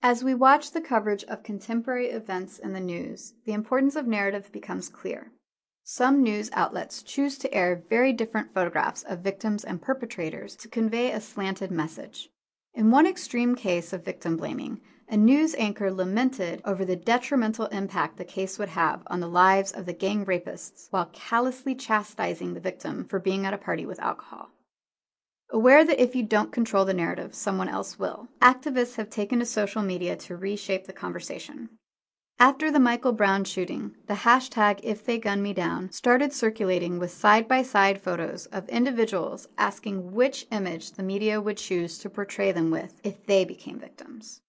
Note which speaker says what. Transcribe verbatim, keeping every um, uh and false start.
Speaker 1: As we watch the coverage of contemporary events in the news, the importance of narrative becomes clear. Some news outlets choose to air very different photographs of victims and perpetrators to convey a slanted message. In one extreme case of victim blaming, a news anchor lamented over the detrimental impact the case would have on the lives of the gang rapists while callously chastising the victim for being at a party with alcohol. Aware that if you don't control the narrative, someone else will, activists have taken to social media to reshape the conversation. After the Michael Brown shooting, the hashtag IfTheyGunMeDown started circulating with side-by-side photos of individuals asking which image the media would choose to portray them with if they became victims.